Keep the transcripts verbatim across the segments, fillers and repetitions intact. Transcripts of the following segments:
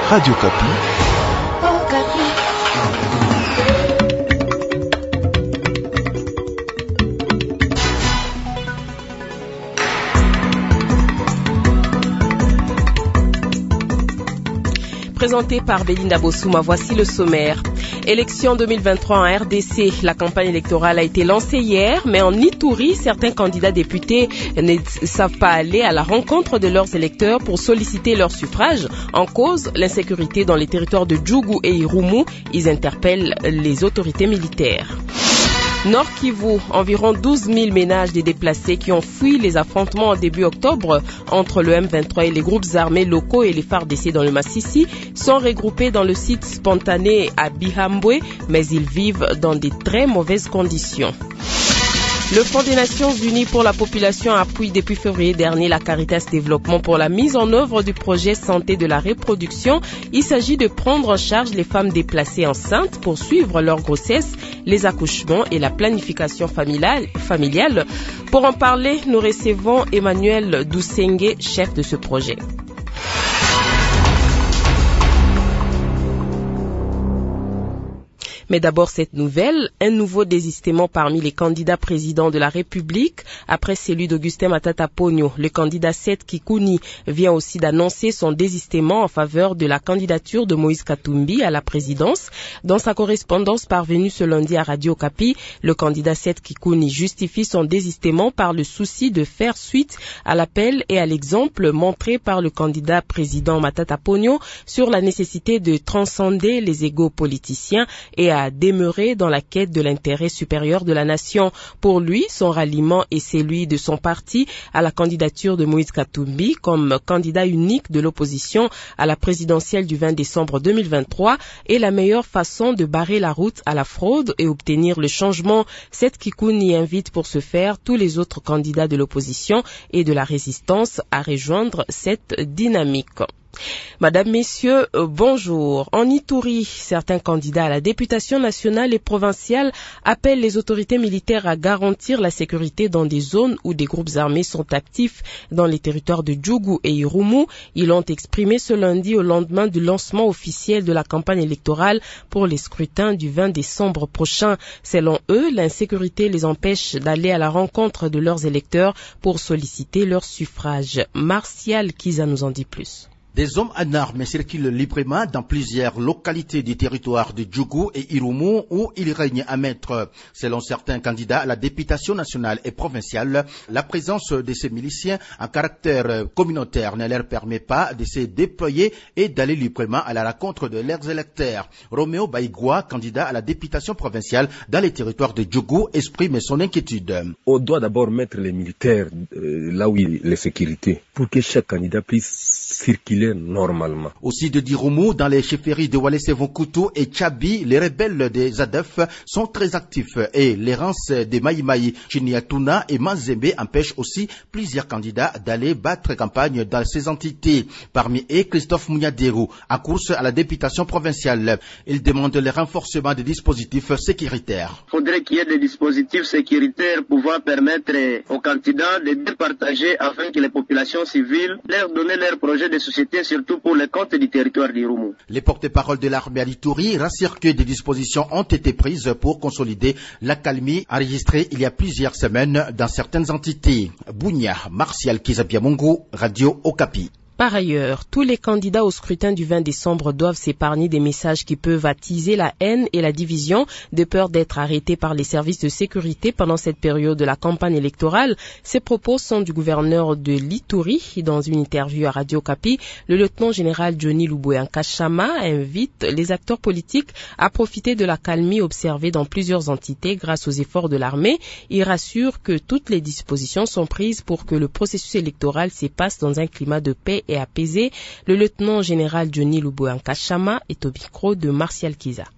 Radio Kapi. Oh, Kapi. Présenté par Belinda Bossouma, voici le sommaire. Élection deux mille vingt-trois en R D C. La campagne électorale a été lancée hier, mais en Ituri, certains candidats députés ne savent pas aller à la rencontre de leurs électeurs pour solliciter leur suffrage. En cause, l'insécurité dans les territoires de Djougou et Irumu. Ils interpellent les autorités militaires. Nord Kivu, environ douze mille ménages des déplacés qui ont fui les affrontements en début octobre entre le M vingt-trois et les groupes armés locaux et les F A R D C dans le Massissi sont regroupés dans le site spontané à Bihambwe, mais ils vivent dans de très mauvaises conditions. Le Fonds des Nations Unies pour la population appuie depuis février dernier la Caritas Développement pour la mise en œuvre du projet Santé de la reproduction. Il s'agit de prendre en charge les femmes déplacées enceintes pour suivre leur grossesse, les accouchements et la planification familiale. familiale. Pour en parler, nous recevons Emmanuel Dousengue, chef de ce projet. Mais d'abord cette nouvelle, un nouveau désistement parmi les candidats présidents de la République. Après celui d'Augustin Matata Ponyo, le candidat Seth Kikuni vient aussi d'annoncer son désistement en faveur de la candidature de Moïse Katumbi à la présidence. Dans sa correspondance parvenue ce lundi à Radio Kapi, le candidat Seth Kikuni justifie son désistement par le souci de faire suite à l'appel et à l'exemple montré par le candidat président Matata Ponyo sur la nécessité de transcender les égos politiciens et à à demeurer dans la quête de l'intérêt supérieur de la nation. Pour lui, son ralliement et celui de son parti à la candidature de Moïse Katumbi comme candidat unique de l'opposition à la présidentielle du vingt décembre deux mille vingt-trois est la meilleure façon de barrer la route à la fraude et obtenir le changement. Seth Kikuni invite pour ce faire tous les autres candidats de l'opposition et de la résistance à rejoindre cette dynamique. Madame, Messieurs, euh, bonjour. En Ituri, certains candidats à la députation nationale et provinciale appellent les autorités militaires à garantir la sécurité dans des zones où des groupes armés sont actifs dans les territoires de Djougou et Irumu. Ils l'ont exprimé ce lundi au lendemain du lancement officiel de la campagne électorale pour les scrutins du vingt décembre prochain. Selon eux, l'insécurité les empêche d'aller à la rencontre de leurs électeurs pour solliciter leur suffrage. Martial Kiza nous en dit plus. Des hommes en armes circulent librement dans plusieurs localités du territoire de Djougou et Irumu où il règne un maître. Selon certains candidats à la députation nationale et provinciale, la présence de ces miliciens en caractère communautaire ne leur permet pas de se déployer et d'aller librement à la rencontre de leurs électeurs. Roméo Baïgoua, candidat à la députation provinciale dans les territoires de Djougou, exprime son inquiétude. On doit d'abord mettre les militaires euh, là où il y a la sécurité pour que chaque candidat puisse circuler normalement. Aussi de Dirumu, dans les chefferies de Walese-Vonkutu et Tchabi, les rebelles des A D F sont très actifs et l'errance des Maïmaï, Chiniatuna et Manzembe empêchent aussi plusieurs candidats d'aller battre campagne dans ces entités. Parmi eux, Christophe Mouniaderou, en course à la députation provinciale. Il demande le renforcement des dispositifs sécuritaires. Il faudrait qu'il y ait des dispositifs sécuritaires pouvant permettre aux candidats de départager afin que les populations civiles leur donnent leurs projets de société, surtout pour les comptes du territoire d'Irumu. Les porte-paroles de l'armée à l'Ituri rassurent que des dispositions ont été prises pour consolider l'accalmie enregistrée il y a plusieurs semaines dans certaines entités. Bounia, Martial Kizabiamungu, Radio Okapi. Par ailleurs, tous les candidats au scrutin du vingt décembre doivent s'épargner des messages qui peuvent attiser la haine et la division de peur d'être arrêtés par les services de sécurité pendant cette période de la campagne électorale. Ces propos sont du gouverneur de l'Ituri. Dans une interview à Radio Kapi, le lieutenant-général Johnny Luboya-Nkashama invite les acteurs politiques à profiter de la calmie observée dans plusieurs entités grâce aux efforts de l'armée. Il rassure que toutes les dispositions sont prises pour que le processus électoral se passe dans un climat de paix et apaisé. Le lieutenant-général Johnny Luboya-Nkashama est au micro de Martial Kiza.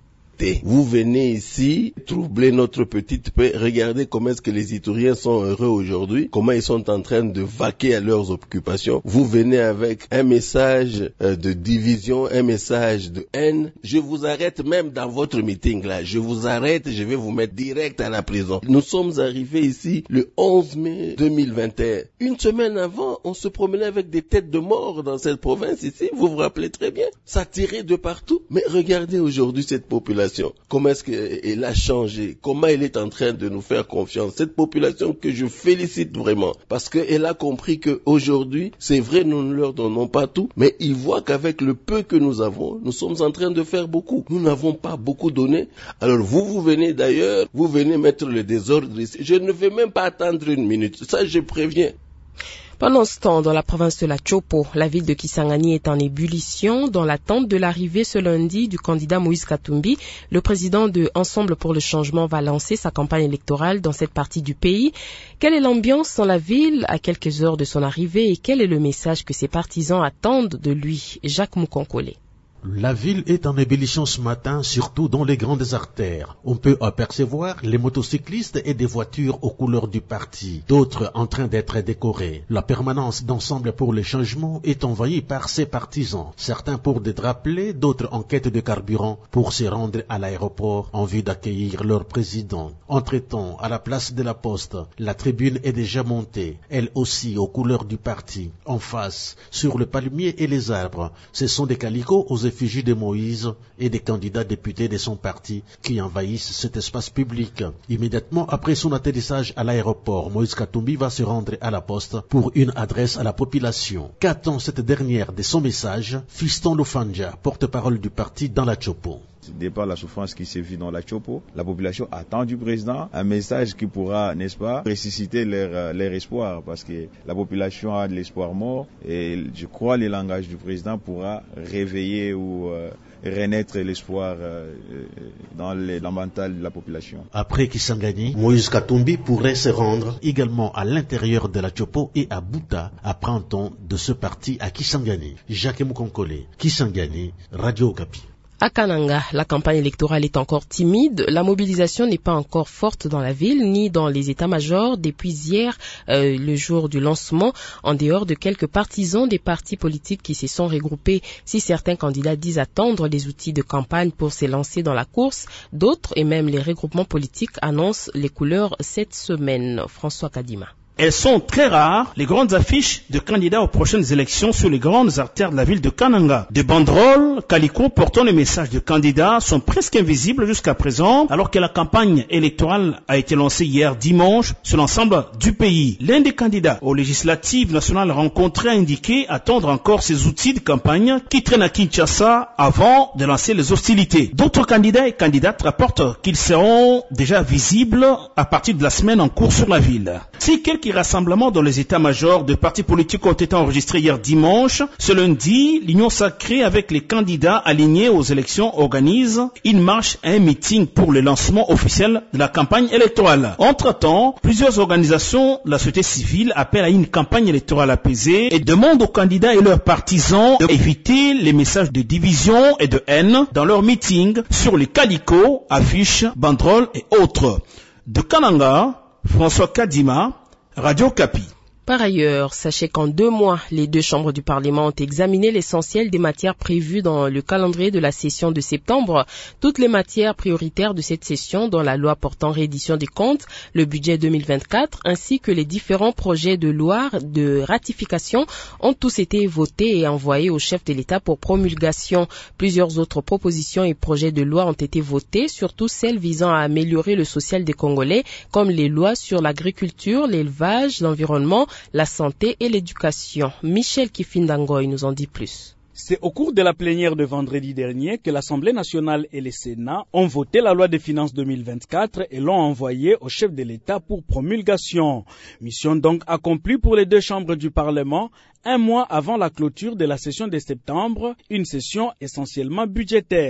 arrêter. Vous venez ici troubler notre petite paix. Regardez comment est-ce que les Ituriens sont heureux aujourd'hui, comment ils sont en train de vaquer à leurs occupations. Vous venez avec un message euh, de division, un message de haine. Je vous arrête même dans votre meeting là. Je vous arrête, je vais vous mettre direct à la prison. Nous sommes arrivés ici le onze mai deux mille vingt et un. Une semaine avant, on se promenait avec des têtes de mort dans cette province ici. Vous vous rappelez très bien. Ça tirait de partout. Mais regardez aujourd'hui cette population. Comment est-ce qu'elle a changé? Comment elle est en train de nous faire confiance? Cette population que je félicite vraiment. Parce qu'elle a compris qu'aujourd'hui, c'est vrai, nous ne leur donnons pas tout. Mais ils voient qu'avec le peu que nous avons, nous sommes en train de faire beaucoup. Nous n'avons pas beaucoup donné. Alors vous, vous venez d'ailleurs, vous venez mettre le désordre ici. Je ne vais même pas attendre une minute. Ça, je préviens. Pendant ce temps, dans la province de la Chopo, la ville de Kisangani est en ébullition dans l'attente de l'arrivée ce lundi du candidat Moïse Katumbi. Le président de Ensemble pour le changement va lancer sa campagne électorale dans cette partie du pays. Quelle est l'ambiance dans la ville à quelques heures de son arrivée et quel est le message que ses partisans attendent de lui? Jacques Moukonkole. La ville est en ébullition ce matin, surtout dans les grandes artères. On peut apercevoir les motocyclistes et des voitures aux couleurs du parti, d'autres en train d'être décorés. La permanence d'Ensemble pour le changement est envahie par ses partisans, certains pour des drapelés, d'autres en quête de carburant pour se rendre à l'aéroport en vue d'accueillir leur président. Entre-temps, à la place de la Poste, la tribune est déjà montée, elle aussi aux couleurs du parti. En face, sur le palmier et les arbres, ce sont des calicots aux effigies de Moïse et des candidats députés de son parti qui envahissent cet espace public. Immédiatement après son atterrissage à l'aéroport, Moïse Katumbi va se rendre à la Poste pour une adresse à la population. Qu'attend cette dernière de son message? Fiston Lufanja, porte-parole du parti dans la Chopo. Départ la souffrance qui se vit dans la Chopo, la population attend du président un message qui pourra, n'est-ce pas, ressusciter leur, leur espoir, parce que la population a de l'espoir mort et je crois que le langage du président pourra réveiller ou euh, renaître l'espoir euh, dans le mental de la population. Après Kisangani, Moïse Katumbi pourrait se rendre également à l'intérieur de la Chopo et à Bouta, apprend-on de ce parti à Kisangani. Jacques Moukonkole, Kisangani, Radio Okapi. À Kananga, la campagne électorale est encore timide. La mobilisation n'est pas encore forte dans la ville ni dans les états-majors depuis hier, euh, le jour du lancement, en dehors de quelques partisans des partis politiques qui se sont regroupés. Si certains candidats disent attendre les outils de campagne pour se lancer dans la course, d'autres et même les regroupements politiques annoncent les couleurs cette semaine. François Kadima. Elles sont très rares, les grandes affiches de candidats aux prochaines élections sur les grandes artères de la ville de Kananga. Des banderoles, calicots portant les messages de candidats sont presque invisibles jusqu'à présent, alors que la campagne électorale a été lancée hier dimanche sur l'ensemble du pays. L'un des candidats aux législatives nationales rencontrés a indiqué attendre encore ces outils de campagne qui traînent à Kinshasa avant de lancer les hostilités. D'autres candidats et candidates rapportent qu'ils seront déjà visibles à partir de la semaine en cours sur la ville. Si quelques rassemblements dans les états-majors de partis politiques ont été enregistrés hier dimanche, ce lundi, l'Union sacrée avec les candidats alignés aux élections organise une marche et un meeting pour le lancement officiel de la campagne électorale. Entre-temps, plusieurs organisations de la société civile appellent à une campagne électorale apaisée et demandent aux candidats et leurs partisans d'éviter les messages de division et de haine dans leurs meetings sur les calicots, affiches, banderoles et autres. De Kananga, François Kadima, Radio Okapi. Par ailleurs, sachez qu'en deux mois, les deux chambres du Parlement ont examiné l'essentiel des matières prévues dans le calendrier de la session de septembre. Toutes les matières prioritaires de cette session, dont la loi portant réédition des comptes, le budget deux mille vingt-quatre, ainsi que les différents projets de loi de ratification, ont tous été votés et envoyés au chef de l'État pour promulgation. Plusieurs autres propositions et projets de loi ont été votés, surtout celles visant à améliorer le social des Congolais, comme les lois sur l'agriculture, l'élevage, l'environnement, la santé et l'éducation. Michel Kifindangoy nous en dit plus. C'est au cours de la plénière de vendredi dernier que l'Assemblée nationale et le Sénat ont voté la loi des finances deux mille vingt-quatre et l'ont envoyée au chef de l'État pour promulgation. Mission donc accomplie pour les deux chambres du Parlement, un mois avant la clôture de la session de septembre, une session essentiellement budgétaire.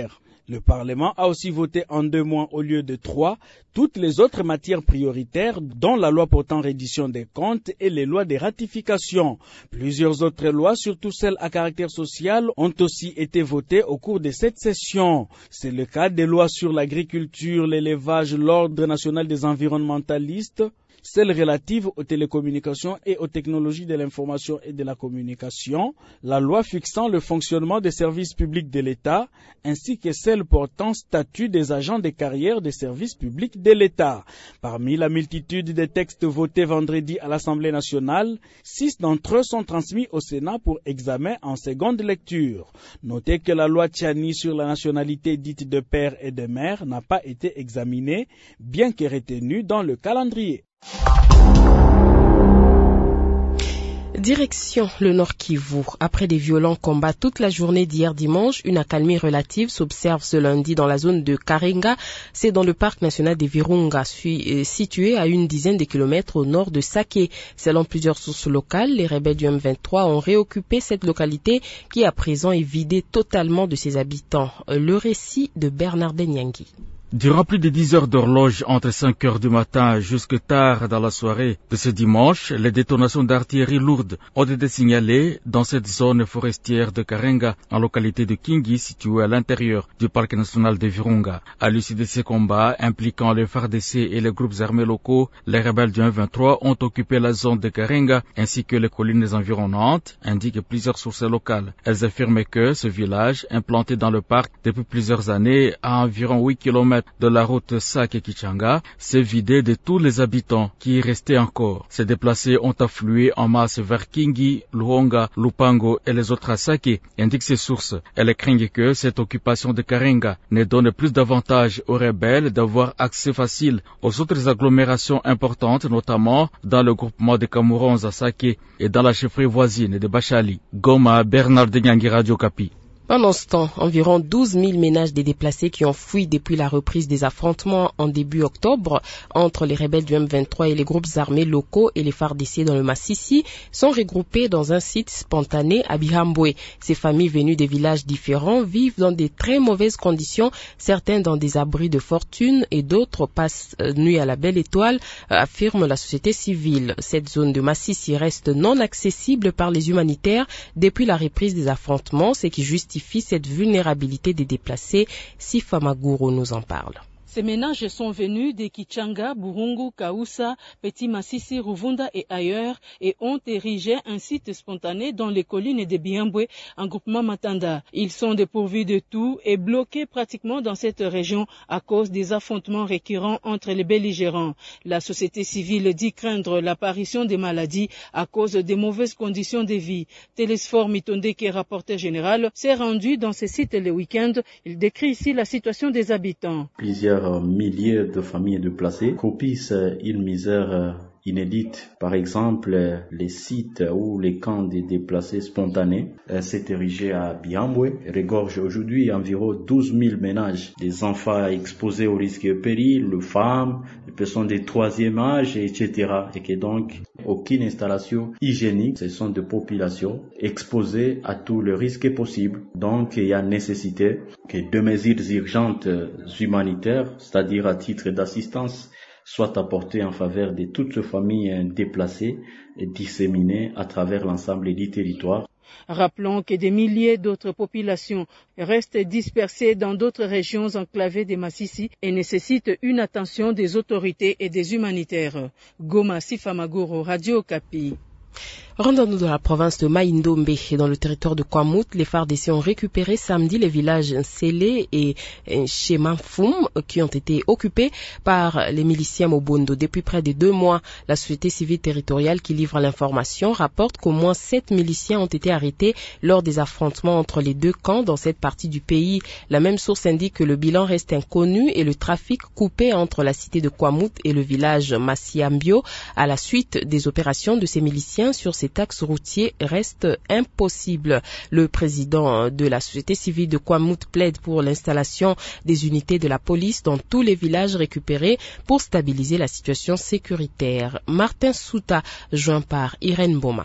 Le Parlement a aussi voté en deux mois au lieu de trois toutes les autres matières prioritaires, dont la loi portant reddition des comptes et les lois de ratification. Plusieurs autres lois, surtout celles à caractère social, ont aussi été votées au cours de cette session. C'est le cas des lois sur l'agriculture, l'élevage, l'ordre national des environnementalistes, celles relatives aux télécommunications et aux technologies de l'information et de la communication, la loi fixant le fonctionnement des services publics de l'État, ainsi que celle portant statut des agents de carrière des services publics de l'État. Parmi la multitude des textes votés vendredi à l'Assemblée nationale, six d'entre eux sont transmis au Sénat pour examen en seconde lecture. Notez que la loi Tchani sur la nationalité dite de père et de mère n'a pas été examinée, bien que retenue dans le calendrier. Direction le Nord Kivu. Après des violents combats toute la journée d'hier dimanche, une accalmie relative s'observe ce lundi dans la zone de Karenga. C'est dans le parc national des Virunga, situé à une dizaine de kilomètres au nord de Sake. Selon plusieurs sources locales, les rebelles du M vingt-trois ont réoccupé cette localité qui à présent est vidée totalement de ses habitants. Le récit de Bernard Benyangi. Durant plus de dix heures d'horloge entre cinq heures du matin jusque tard dans la soirée de ce dimanche, les détonations d'artillerie lourde ont été signalées dans cette zone forestière de Karenga, en localité de Kingi, située à l'intérieur du parc national de Virunga. À l'issue de ces combats impliquant les F A R D C et les groupes armés locaux, les rebelles du M vingt-trois ont occupé la zone de Karenga ainsi que les collines environnantes, indiquent plusieurs sources locales. Elles affirment que ce village, implanté dans le parc depuis plusieurs années à environ huit kilomètres de la route Sake-Kichanga, s'est vidé de tous les habitants qui y restaient encore. Ces déplacés ont afflué en masse vers Kingi, Luonga, Lupango et les autres à Sake, indiquent ces sources. Elles craignent que cette occupation de Karenga ne donne plus d'avantages aux rebelles d'avoir accès facile aux autres agglomérations importantes, notamment dans le groupement de Kamurons à Sake et dans la chefferie voisine de Bachali. Goma, Bernard Denyangi, Radio Kapi. Pendant ce temps, environ douze mille ménages des déplacés qui ont fui depuis la reprise des affrontements en début octobre entre les rebelles du M vingt-trois et les groupes armés locaux et les F A R D C dans le Massissi sont regroupés dans un site spontané à Bihambwe. Ces familles venues des villages différents vivent dans de très mauvaises conditions, certains dans des abris de fortune et d'autres passent nuit à la belle étoile, affirme la société civile. Cette zone de Massissi reste non accessible par les humanitaires depuis la reprise des affrontements, ce qui justifie cette vulnérabilité des déplacés. Sifa Maguro nous en parle. Ces ménages sont venus de Kichanga, Burungu, Kaoussa, Petit Massissi, Ruvunda et ailleurs et ont érigé un site spontané dans les collines de Bihambwe en groupement Matanda. Ils sont dépourvus de tout et bloqués pratiquement dans cette région à cause des affrontements récurrents entre les belligérants. La société civile dit craindre l'apparition des maladies à cause des mauvaises conditions de vie. Télésphore Mitonde, qui est rapporteur général, s'est rendu dans ce site le week-end. Il décrit ici la situation des habitants. Plusieurs milliers de familles déplacées copient une misère inédite. Par exemple, les sites où les camps des déplacés spontanés s'est érigé à Bihambwe regorge aujourd'hui environ douze mille ménages, des enfants exposés au risque de péril, les femmes, les personnes de troisième âge, et cetera. Et que donc aucune installation hygiénique. Ce sont des populations exposées à tous les risques possibles. Donc il y a nécessité que deux mesures urgentes humanitaires, c'est-à-dire à titre d'assistance, soit apportées en faveur de toutes les familles déplacées et disséminées à travers l'ensemble du territoire. Rappelons que des milliers d'autres populations restent dispersées dans d'autres régions enclavées des Massissi et nécessitent une attention des autorités et des humanitaires. Goma, Sifa Maguro, Radio Okapi. Rendons-nous dans la province de Maïndombe et dans le territoire de Kwamut, les F A R D C ont récupéré samedi les villages Nsele et Chemanfoum qui ont été occupés par les miliciens Mobondo. Depuis près de deux mois, la société civile territoriale qui livre l'information rapporte qu'au moins sept miliciens ont été arrêtés lors des affrontements entre les deux camps dans cette partie du pays. La même source indique que le bilan reste inconnu et le trafic coupé entre la cité de Kwamut et le village Massiambio à la suite des opérations de ces miliciens sur ces axes routiers reste impossible. Le président de la société civile de Kwamut plaide pour l'installation des unités de la police dans tous les villages récupérés pour stabiliser la situation sécuritaire. Martin Souta, joint par Irène Boma.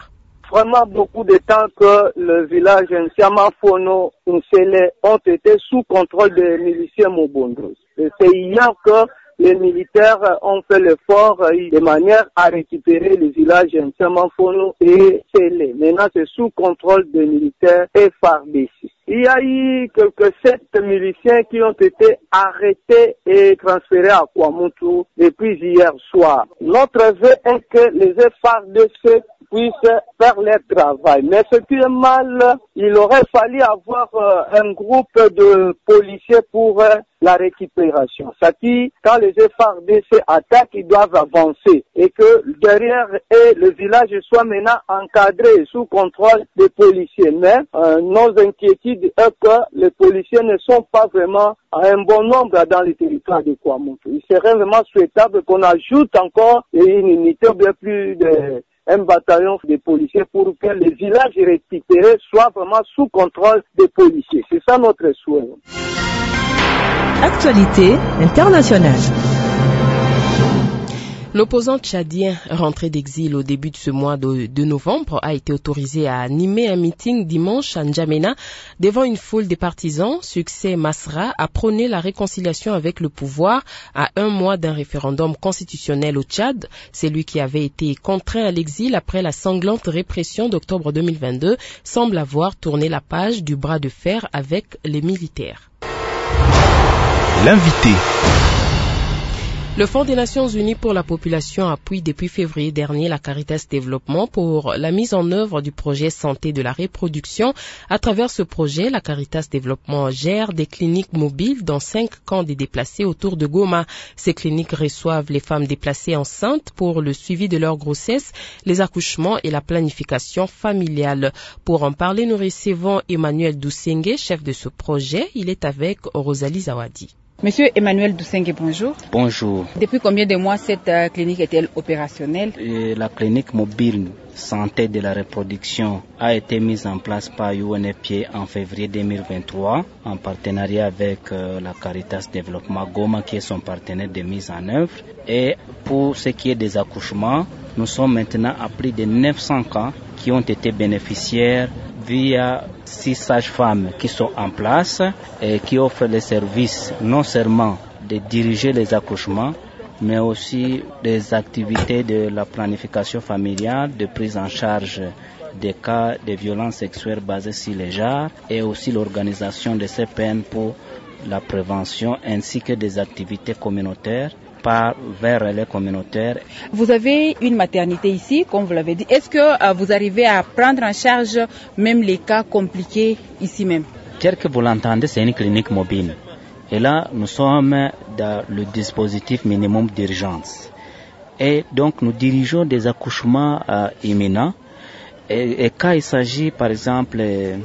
vraiment beaucoup de temps que le village Nsiamafono, Nsele ont été sous contrôle des miliciens Mobondros. C'est hier que les militaires ont fait l'effort de manière à récupérer le village Nsiamafono et Sele. Maintenant, c'est sous contrôle des militaires F A R D C. Il y a eu quelques sept miliciens qui ont été arrêtés et transférés à Kwamutu depuis hier soir. Notre vœu est que les F A R D C puissent faire leur travail. Mais ce qui est mal, il aurait fallu avoir euh, un groupe de policiers pour euh, la récupération. Ça dit, quand les F A R D C attaquent, ils doivent avancer et que derrière et le village soit maintenant encadré sous contrôle des policiers. Mais euh, nos inquiétudes est que les policiers ne sont pas vraiment à un bon nombre dans le territoire de Kwamutu. Il serait vraiment souhaitable qu'on ajoute encore une unité ou bien plus de un bataillon de policiers pour que les villages récupérés soient vraiment sous contrôle des policiers. C'est ça notre souhait. Actualité internationale. L'opposant tchadien rentré d'exil au début de ce mois de, de novembre a été autorisé à animer un meeting dimanche à N'Djamena devant une foule de partisans. Succès Masra a prôné la réconciliation avec le pouvoir à un mois d'un référendum constitutionnel au Tchad. C'est lui qui avait été contraint à l'exil après la sanglante répression d'octobre deux mille vingt-deux semble avoir tourné la page du bras de fer avec les militaires. L'invité. Le Fonds des Nations Unies pour la population appuie depuis février dernier la Caritas Développement pour la mise en œuvre du projet Santé de la reproduction. À travers ce projet, la Caritas Développement gère des cliniques mobiles dans cinq camps de déplacés autour de Goma. Ces cliniques reçoivent les femmes déplacées enceintes pour le suivi de leur grossesse, les accouchements et la planification familiale. Pour en parler, nous recevons Emmanuel Dousengue, chef de ce projet. Il est avec Rosalie Zawadi. Monsieur Emmanuel Dousengue, bonjour. Bonjour. Depuis combien de mois cette euh, clinique est-elle opérationnelle? Et la clinique mobile santé de la reproduction a été mise en place par U N F P A en février deux mille vingt-trois en partenariat avec euh, la Caritas Développement Goma qui est son partenaire de mise en œuvre. Et pour ce qui est des accouchements, nous sommes maintenant à plus de neuf cents cas qui ont été bénéficiaires via six sages-femmes qui sont en place et qui offrent les services non seulement de diriger les accouchements, mais aussi des activités de la planification familiale, de prise en charge des cas de violences sexuelles basées sur les genres et aussi l'organisation de C P N pour la prévention ainsi que des activités communautaires par vers les communautaires. Vous avez une maternité ici, comme vous l'avez dit. Est-ce que euh, vous arrivez à prendre en charge même les cas compliqués ici même? Tel que vous l'entendez, c'est une clinique mobile. Et là, nous sommes dans le dispositif minimum d'urgence. Et donc, nous dirigeons des accouchements euh, imminents. Et, et quand il s'agit, par exemple,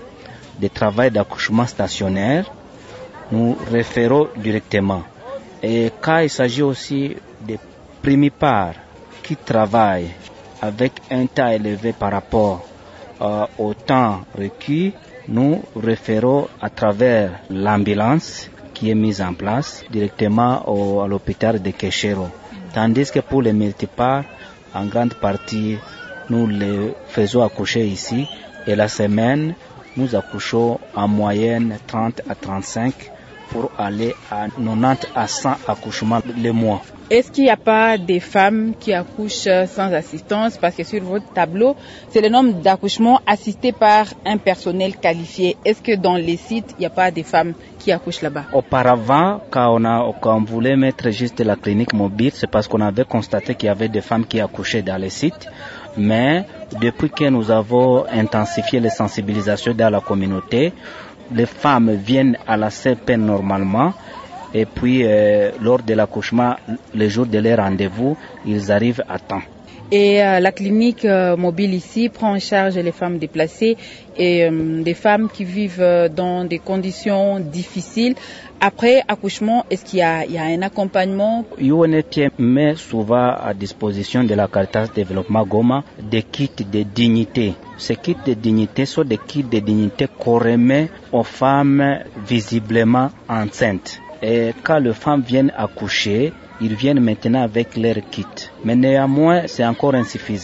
de travail d'accouchement stationnaire, nous référons directement. Et quand il s'agit aussi des primipares qui travaillent avec un temps élevé par rapport euh, au temps requis, nous référons à travers l'ambulance qui est mise en place directement au, à l'hôpital de Keshero. Tandis que pour les multipares, en grande partie, nous les faisons accoucher ici et la semaine, nous accouchons en moyenne trente à trente-cinq pour aller à quatre-vingt-dix à cent accouchements le mois. Est-ce qu'il n'y a pas des femmes qui accouchent sans assistance? Parce que sur votre tableau, c'est le nombre d'accouchements assistés par un personnel qualifié. Est-ce que dans les sites, il n'y a pas des femmes qui accouchent là-bas? Auparavant, quand on, a, quand on voulait mettre juste la clinique mobile, c'est parce qu'on avait constaté qu'il y avait des femmes qui accouchaient dans les sites. Mais depuis que nous avons intensifié les sensibilisations dans la communauté, les femmes viennent à la C P N normalement et puis euh, lors de l'accouchement, le jour de leur rendez-vous, ils arrivent à temps. Et euh, la clinique euh, mobile ici prend en charge les femmes déplacées et euh, des femmes qui vivent euh, dans des conditions difficiles. Après accouchement, est-ce qu'il y a, il y a un accompagnement? U N F P A met souvent à disposition de la Caritas Développement Goma des kits de dignité. Ces kits de dignité sont des kits de dignité qu'on remet aux femmes visiblement enceintes. Et quand les femmes viennent accoucher, ils viennent maintenant avec leur kit. Mais néanmoins, c'est encore insuffisant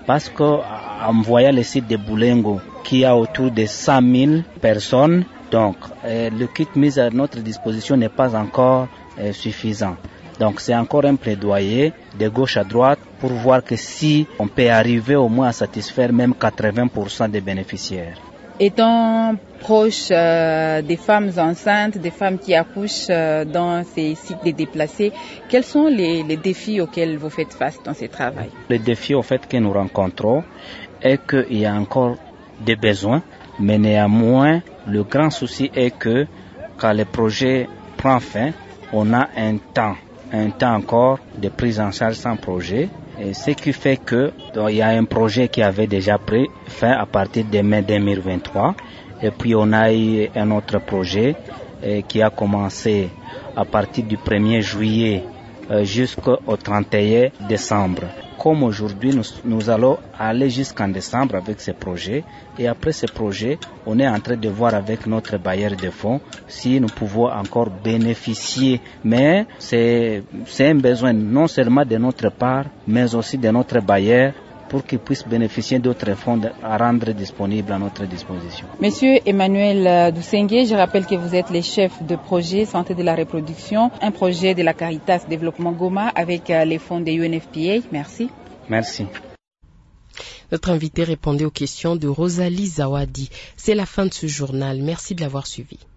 parce qu'en voyant le site de Boulengo, qui a autour de cent mille personnes, donc euh, le kit mis à notre disposition n'est pas encore euh, suffisant. Donc c'est encore un plaidoyer de gauche à droite pour voir que si on peut arriver au moins à satisfaire même quatre-vingts pour cent des bénéficiaires. Étant proche euh, des femmes enceintes, des femmes qui accouchent euh, dans ces sites de déplacés, quels sont les, les défis auxquels vous faites face dans ce travail? Le défi au fait que nous rencontrons est qu'il y a encore des besoins, mais néanmoins le grand souci est que quand le projet prend fin, on a un temps, un temps encore de prise en charge sans projet. Et ce qui fait que donc, il y a un projet qui avait déjà pris fin à partir de mai deux mille vingt-trois. Et puis on a eu un autre projet eh, qui a commencé à partir du premier juillet euh, jusqu'au trente et un décembre. Comme aujourd'hui, nous, nous allons aller jusqu'en décembre avec ce projet. Et après ce projet, on est en train de voir avec notre bailleur de fonds si nous pouvons encore bénéficier. Mais c'est, c'est un besoin non seulement de notre part, mais aussi de notre bailleur pour qu'il puisse bénéficier d'autres fonds à rendre disponibles à notre disposition. Monsieur Emmanuel Dousengue, je rappelle que vous êtes le chef de projet Santé de la Reproduction, un projet de la Caritas Développement Goma avec les fonds de U N F P A. Merci. Merci. Notre invité répondait aux questions de Rosalie Zawadi. C'est la fin de ce journal. Merci de l'avoir suivi.